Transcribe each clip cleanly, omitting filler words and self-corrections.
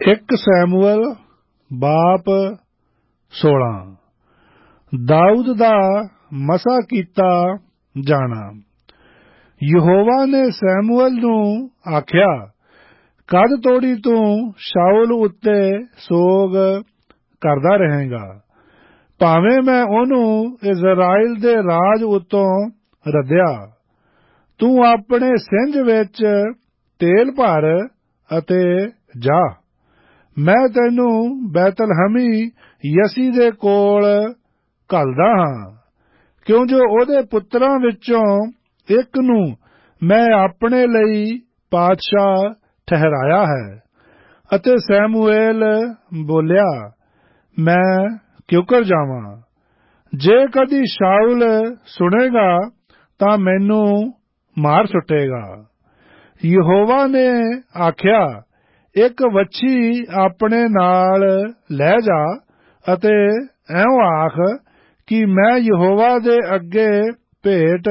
ਇੱਕ ਸੈਮੂਅਲ ਬਾਪ 16। ਦਾਊਦ ਦਾ ਮਸਾ ਕੀਤਾ ਜਾਣਾ। ਯਹੋਵਾ ਨੇ ਸੈਮੂਅਲ ਨੂੰ ਆਖਿਆ, ਕਦ ਤੋੜੀ ਤੂੰ ਸ਼ਾਊਲ ਉੱਤੇ ਸੋਗ ਕਰਦਾ ਰਹੇਗਾ? ਭਾਵੇਂ ਮੈਂ ਉਹਨੂੰ ਇਜ਼ਰਾਈਲ ਦੇ ਰਾਜ ਉੱਤੋਂ ਰੱਦਿਆ। ਤੂੰ ਆਪਣੇ ਸਿੰਜ ਵਿੱਚ ਤੇਲ ਭਰ ਅਤੇ ਜਾ। ਮੈਂ ਤੈਨੂੰ ਬੈਤਲਹਮੀ ਯਸੀ ਦੇ ਕੋਲ ਘੱਲਦਾ ਹਾਂ, ਕਿਉਂ ਜੋ ਉਹਦੇ ਪੁੱਤਰਾਂ ਵਿੱਚੋਂ ਇੱਕ ਨੂੰ ਮੈਂ ਆਪਣੇ ਲਈ ਪਾਤਸ਼ਾਹ ਠਹਿਰਾਇਆ ਹੈ। ਅਤੇ ਸੈਮੂਏਲ ਬੋਲਿਆ, ਮੈਂ ਕਿਉਕਰ ਜਾਵਾਂ? ਜੇ ਕਦੀ ਸ਼ਾਊਲ ਸੁਣੇਗਾ ਤਾਂ ਮੈਨੂੰ ਮਾਰ ਸੁੱਟੇਗਾ। ਯਹੋਵਾ ਨੇ ਆਖਿਆ, ਇੱਕ ਵੱਛੀ ਆਪਣੇ ਨਾਲ ਲੈ ਜਾ ਅਤੇ ਇਉਂ ਆਖ ਕਿ ਮੈਂ ਯਹੋਵਾ ਦੇ ਅੱਗੇ ਭੇਟ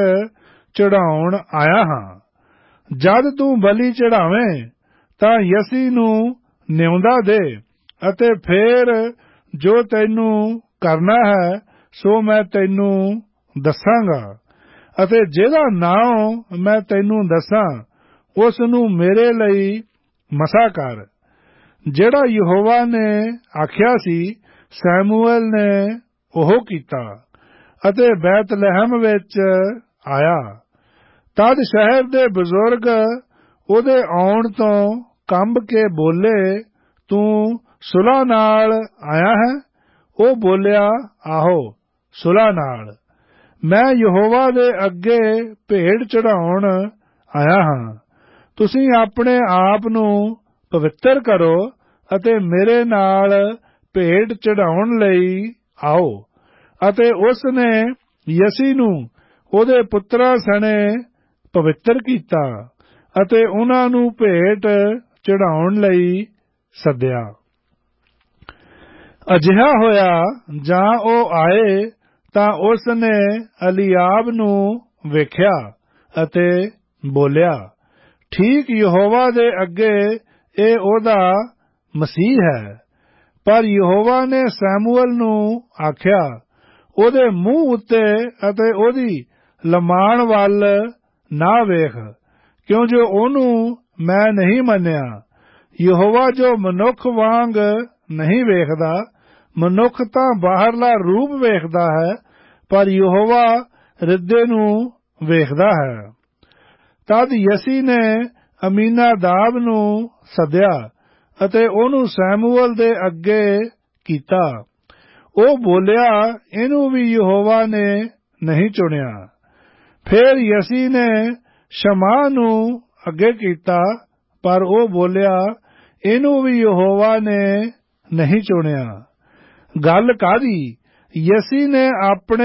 ਚੜਾਉਣ ਆਇਆ ਹਾਂ। ਜਦ ਤੂੰ ਬਲੀ ਚੜਾਵੇਂ ਤਾਂ ਯਸੀ ਨੂੰ ਨਿਉਂਦਾ ਦੇ, ਅਤੇ ਫੇਰ ਜੋ ਤੈਨੂੰ ਕਰਨਾ ਹੈ ਸੋ ਮੈਂ ਤੈਨੂੰ ਦੱਸਾਂਗਾ। ਅਤੇ ਜਿਹਦਾ ਨਾਂ ਮੈਂ ਤੈਨੂੰ ਦੱਸਾਂ ਉਸ ਨੂੰ ਮੇਰੇ ਲਈ ਮਸਾ ਕਰ। ਜਿਹੜਾ ਯਹੋਵਾ ਨੇ ਆਖਿਆ ਸੀ ਸੈਮੂਅਲ ਨੇ ਉਹ ਕੀਤਾ ਅਤੇ ਬੈਤਲਹਮ ਵਿੱਚ ਆਇਆ। ਤਦ ਸ਼ਹਿਰ ਦੇ ਬਜ਼ੁਰਗ ਉਹਦੇ ਆਉਣ ਤੋਂ ਕੰਬ ਕੇ ਬੋਲੇ, ਤੂੰ ਸੁਲ੍ਹਾ ਨਾਲ ਆਇਆ ਹੈ? ਉਹ ਬੋਲਿਆ, ਆਹੋ, ਸੁਲ੍ਹਾ ਨਾਲ। ਮੈਂ ਯਹੋਵਾ ਦੇ ਅੱਗੇ ਭੇਟ ਚੜਾਉਣ ਆਇਆ ਹਾਂ। ਤੁਸੀਂ ਆਪਣੇ ਆਪ ਨੂੰ ਪਵਿੱਤਰ ਕਰੋ ਅਤੇ ਮੇਰੇ ਨਾਲ ਭੇਟ ਚੜਾਉਣ ਲਈ ਆਓ। ਅਤੇ ਉਸ ਨੇ ਯਸੀ ਨੂੰ ਉਹਦੇ ਪੁੱਤਰਾਂ ਸਣੇ ਪਵਿੱਤਰ ਕੀਤਾ ਅਤੇ ਉਹਨਾਂ ਨੂੰ ਭੇਟ ਚੜਾਉਣ ਲਈ ਸੱਦਿਆ। ਅਜਿਹਾ ਹੋਇਆ, ਜਾਂ ਉਹ ਆਏ ਤਾਂ ਉਸ ਨੇ ਅਲੀਆਬ ਨੂੰ ਵੇਖਿਆ ਅਤੇ ਬੋਲਿਆ, ਠੀਕ ਯਹੋਵਾ ਦੇ ਅੱਗੇ ਇਹ ਉਹਦਾ ਮਸੀਹ ਹੈ। ਪਰ ਯਹੋਵਾ ਨੇ ਸੈਮੂਅਲ ਨੂੰ ਆਖਿਆ, ਉਹਦੇ ਮੂੰਹ ਉੱਤੇ ਅਤੇ ਉਹਦੀ ਲਮਾਣ ਵੱਲ ਨਾ ਵੇਖ, ਕਿਉਂ ਜੋ ਉਹਨੂੰ ਮੈਂ ਨਹੀਂ ਮੰਨਿਆ। ਯਹੋਵਾ ਜੋ ਮਨੁੱਖ ਵਾਂਗ ਨਹੀਂ ਵੇਖਦਾ, ਮਨੁੱਖ ਤਾਂ ਬਾਹਰਲਾ ਰੂਪ ਵੇਖਦਾ ਹੈ, ਪਰ ਯਹੋਵਾ ਹਿਰਦੇ ਨੂੰ ਵੇਖਦਾ ਹੈ। ਤਦ ਯਸੀ ਨੇ ਅਮੀਨਾਦਾਬ ਨੂੰ ਸੱਦਿਆ ਅਤੇ ਉਹਨੂੰ ਸੈਮੂਅਲ ਦੇ ਅੱਗੇ ਕੀਤਾ। ਉਹ ਬੋਲਿਆ, ਇਹਨੂੰ ਵੀ ਯਹੋਵਾ ਨੇ ਨਹੀਂ ਚੁਣਿਆ। ਫਿਰ ਯਸੀ ਨੇ ਸ਼ਮਾਹ ਨੂੰ ਅੱਗੇ ਕੀਤਾ, ਪਰ ਉਹ ਬੋਲਿਆ, ਇਹਨੂੰ ਵੀ ਯਹੋਵਾ ਨੇ ਨਹੀਂ ਚੁਣਿਆ। ਗੱਲ ਕਾਹਦੀ? ਯਸੀ ਨੇ ਆਪਣੇ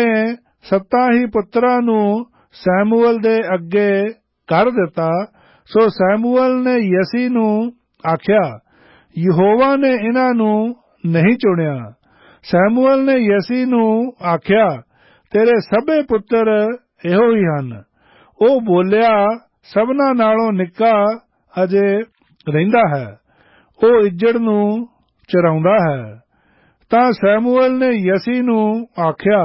7 ਹੀ ਪੁੱਤਰਾਂ ਨੂੰ ਸੈਮੂਅਲ ਦੇ ਅੱਗੇ ਕਰ ਦਿੱਤਾ। ਸੋ ਸੈਮੂਅਲ ਨੇ ਯਸੀ ਨੂੰ ਆਖਿਆ, ਯਹੋਵਾ ਨੇ ਇਹਨਾਂ ਨੂੰ ਨਹੀਂ ਚੁਣਿਆ। ਸੈਮੂਅਲ ਨੇ ਯਸੀ ਨੂੰ ਆਖਿਆ, ਤੇਰੇ ਸਭੇ ਪੁੱਤਰ ਇਹੋ ਹੀ ਹਨ। ਉਹ ਬੋਲਿਆ, ਸਭਨਾਂ ਨਾਲੋਂ ਨਿੱਕਾ ਅਜੇ ਰਹਿੰਦਾ ਹੈ, ਉਹ ਇੱਜੜ ਨੂੰ ਚਰਾਉਂਦਾ ਹੈ। ਤਾਂ ਸੈਮੂਅਲ ਨੇ ਯਸੀ ਨੂੰ ਆਖਿਆ,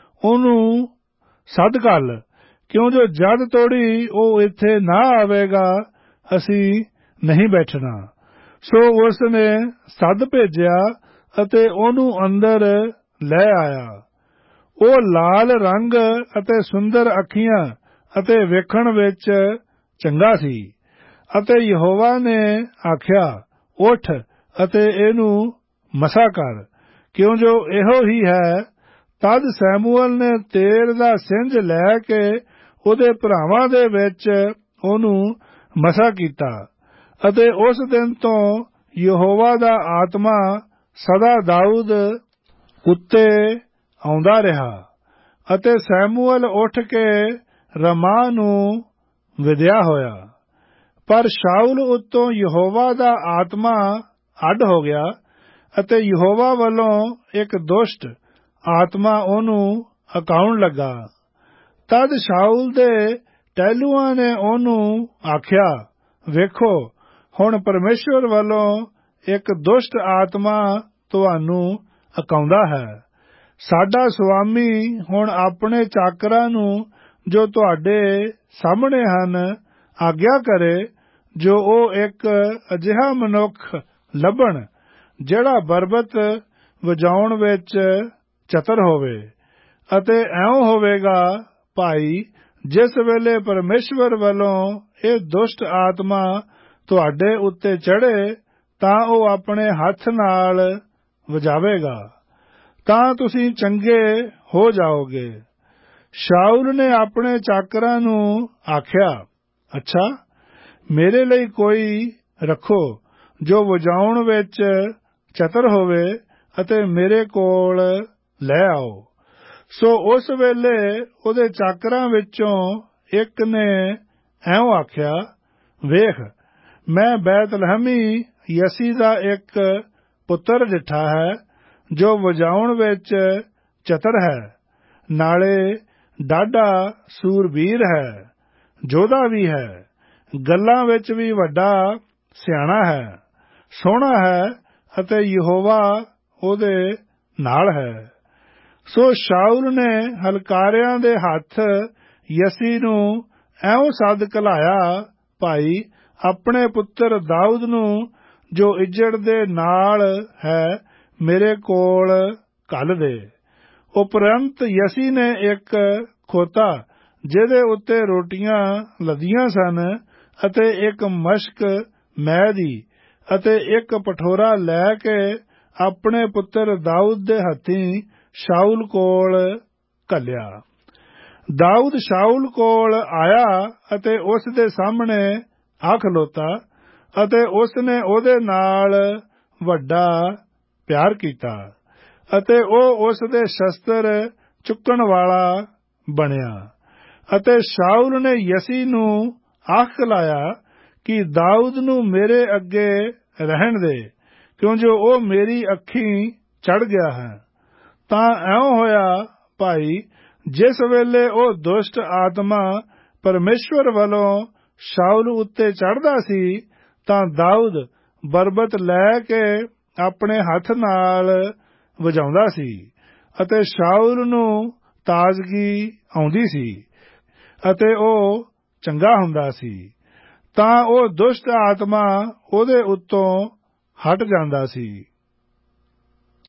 ਉਹਨੂੰ ਸੱਦ ਘੱਲ, ਕਿਉਂ ਜੋ ਜਦ ਤੋੜੀ ਉਹ ਇੱਥੇ ਨਾ ਆਵੇਗਾ ਅਸੀਂ ਨਹੀਂ ਬੈਠਣਾ। ਸੋ ਉਸ ਨੇ ਸੱਦ ਭੇਜਿਆ ਅਤੇ ਉਹਨੂੰ ਅੰਦਰ ਲੈ ਆਇਆ। ਉਹ ਲਾਲ ਰੰਗ ਅਤੇ ਸੁੰਦਰ ਅੱਖੀਆਂ ਅਤੇ ਵੇਖਣ ਵਿੱਚ ਚੰਗਾ ਸੀ। ਅਤੇ ਯਹੋਵਾ ਨੇ ਆਖਿਆ, ਉੱਠ ਅਤੇ ਇਹਨੂੰ ਮਸਾ ਕਰ, ਕਿਉਂ ਜੋ ਇਹੋ ਹੀ ਹੈ। ਤਦ ਸੈਮੂਅਲ ਨੇ ਤੇਲ ਦਾ ਸਿੰਜ ਲੈ ਕੇ ਉਹਦੇ ਭਰਾਵਾਂ ਦੇ ਵਿੱਚ ਉਹਨੂੰ ਮਸਾ ਕੀਤਾ। ਅਤੇ ਉਸ ਦਿਨ ਤੋਂ ਯਹੋਵਾ ਦਾ ਆਤਮਾ ਸਦਾ ਦਾਊਦ ਉੱਤੇ ਆਉਂਦਾ ਰਿਹਾ। ਅਤੇ ਸੈਮੂਅਲ ਉੱਠ ਕੇ ਰਮਾਹ ਨੂੰ ਵਿਦਿਆ ਹੋਇਆ। ਪਰ ਸ਼ਾਊਲ ਉੱਤੋਂ ਯਹੋਵਾ ਦਾ ਆਤਮਾ ਅੱਡ ਹੋ ਗਿਆ ਅਤੇ ਯਹੋਵਾ ਵੱਲੋਂ ਇੱਕ ਦੁਸ਼ਟ ਆਤਮਾ ਉਹਨੂੰ ਅਕਾਉਣ ਲੱਗਾ। ਤਦ ਸ਼ਾਊਲ ਦੇ ਟਹਿਲੂਆਂ ਨੇ ਉਹਨੂੰ ਆਖਿਆ, ਵੇਖੋ, ਹੁਣ ਪਰਮੇਸ਼ਵਰ ਵੱਲੋਂ ਇੱਕ ਦੁਸ਼ਟ ਆਤਮਾ ਤੁਹਾਨੂੰ ਅਕਾਉਂਦਾ ਹੈ। ਸਾਡਾ ਸੁਆਮੀ ਹੁਣ ਆਪਣੇ ਚਾਕਰਾਂ ਨੂੰ ਜੋ ਤੁਹਾਡੇ ਸਾਹਮਣੇ ਹਨ ਆਗਿਆ ਕਰੇ, ਜੋ ਉਹ ਇੱਕ ਅਜਿਹਾ ਮਨੁੱਖ ਲੱਭਣ ਜਿਹੜਾ ਬਰਬਤ ਵਜਾਉਣ ਵਿੱਚ ਚਤਰ ਹੋਵੇ। ਅਤੇ ਇਉਂ ਹੋਵੇਗਾ ਭਾਈ, ਜਿਸ ਵੇਲੇ ਪਰਮੇਸ਼ਵਰ ਵੱਲੋਂ ਇਹ ਦੁਸ਼ਟ ਆਤਮਾ ਤੁਹਾਡੇ ਉੱਤੇ ਚੜ੍ਹੇ ਤਾਂ ਉਹ ਆਪਣੇ ਹੱਥ ਨਾਲ ਵਜਾਵੇਗਾ, ਤਾਂ ਤੁਸੀਂ ਚੰਗੇ ਹੋ ਜਾਓਗੇ। ਸ਼ਾਊਲ ਨੇ ਆਪਣੇ ਚਾਕਰਾਂ ਨੂੰ ਆਖਿਆ, ਅੱਛਾ, ਮੇਰੇ ਲਈ ਕੋਈ ਰੱਖੋ ਜੋ ਵਜਾਉਣ ਵਿੱਚ ਚਤਰ ਹੋਵੇ ਅਤੇ ਮੇਰੇ ਕੋਲ ਲੈ ਆਓ। ਸੋ ਉਸ ਵੇਲੇ ਉਹਦੇ ਚਾਕਰਾਂ ਵਿੱਚੋਂ ਇੱਕ ਨੇ ਐਉਂ ਆਖਿਆ, ਵੇਖ, ਮੈਂ ਬੈਤਲਹਮੀ ਯਸੀ ਦਾ ਇੱਕ ਪੁੱਤਰ ਡਿੱਠਾ ਹੈ ਜੋ ਵਜਾਉਣ ਵਿੱਚ ਚਤਰ ਹੈ, ਨਾਲੇ ਡਾਢਾ ਸੂਰਬੀਰ ਹੈ, ਜੋਧਾ ਵੀ ਹੈ, ਗੱਲਾਂ ਵਿੱਚ ਵੀ ਵੱਡਾ ਸਿਆਣਾ ਹੈ, ਸੋਹਣਾ ਹੈ ਅਤੇ ਯਹੋਵਾ ਉਹਦੇ ਨਾਲ ਹੈ। ਸੋ ਸ਼ਾਊਲ ਨੇ ਹਲਕਾਰਿਆਂ ਦੇ ਹੱਥ ਯਸੀ ਨੂੰ ਐਉਂ ਸੱਦ ਘਲਾਇਆ, ਭਾਈ, ਆਪਣੇ ਪੁੱਤਰ ਦਾਊਦ ਨੂੰ ਜੋ ਇੱਜੜ ਦੇ ਨਾਲ ਹੈ ਮੇਰੇ ਕੋਲ ਘੱਲ ਦੇ। ਉਪਰੰਤ ਯਸੀ ਨੇ ਇੱਕ ਖੋਤਾ ਜਿਹਦੇ ਉੱਤੇ ਰੋਟੀਆਂ ਲੱਦੀਆਂ ਸਨ ਅਤੇ ਇੱਕ ਮਸ਼ਕ ਮੈਅ ਦੀ ਅਤੇ ਇੱਕ ਪਠੋਰਾ ਲੈ ਕੇ ਆਪਣੇ ਪੁੱਤਰ ਦਾਊਦ ਦੇ ਹੱਥੀਂ ਸ਼ਾਊਲ ਕੋਲ ਘੱਲਿਆ। ਦਾਊਦ ਸ਼ਾਊਲ ਕੋਲ ਆਇਆ ਅਤੇ ਉਸ ਦੇ ਸਾਹਮਣੇ ਆ ਖਲੋਤਾ ਅਤੇ ਉਸ ਨੇ ਉਹਦੇ ਨਾਲ ਵੱਡਾ ਪਿਆਰ ਕੀਤਾ ਅਤੇ ਉਹ ਉਸ ਦੇ ਸ਼ਸਤਰ ਚੁੱਕਣ ਵਾਲਾ ਬਣਿਆ। ਅਤੇ ਸ਼ਾਊਲ ਨੇ ਯਸੀ ਨੂੰ ਆਖ ਘਲਾਇਆ ਕਿ ਦਾਊਦ ਨੂੰ ਮੇਰੇ ਅੱਗੇ ਰਹਿਣ ਦੇ, ਕਿਉਂ ਜੋ ਉਹ ਮੇਰੀ ਅੱਖੀਂ ਚੜ੍ਹ ਗਿਆ ਹੈ। ਤਾਂ ਇਉਂ ਹੋਇਆ ਭਾਈ, ਜਿਸ ਵੇਲੇ ਉਹ ਦੁਸ਼ਟ ਆਤਮਾ ਪਰਮੇਸ਼ਵਰ ਵੱਲੋਂ ਸ਼ਾਊਲ ਉੱਤੇ ਚੜ੍ਹਦਾ ਸੀ ਤਾਂ ਦਾਊਦ ਬਰਬਤ ਲੈ ਕੇ ਆਪਣੇ ਹੱਥ ਨਾਲ ਵਜਾਉਂਦਾ ਸੀ ਅਤੇ ਸ਼ਾਊਲ ਨੂੰ ਤਾਜ਼ਗੀ ਆਉਂਦੀ ਸੀ ਅਤੇ ਉਹ ਚੰਗਾ ਹੁੰਦਾ ਸੀ। ਤਾਂ ਉਹ ਦੁਸ਼ਟ ਆਤਮਾ ਉਹਦੇ ਉੱਤੋਂ ਹਟ ਜਾਂਦਾ ਸੀ।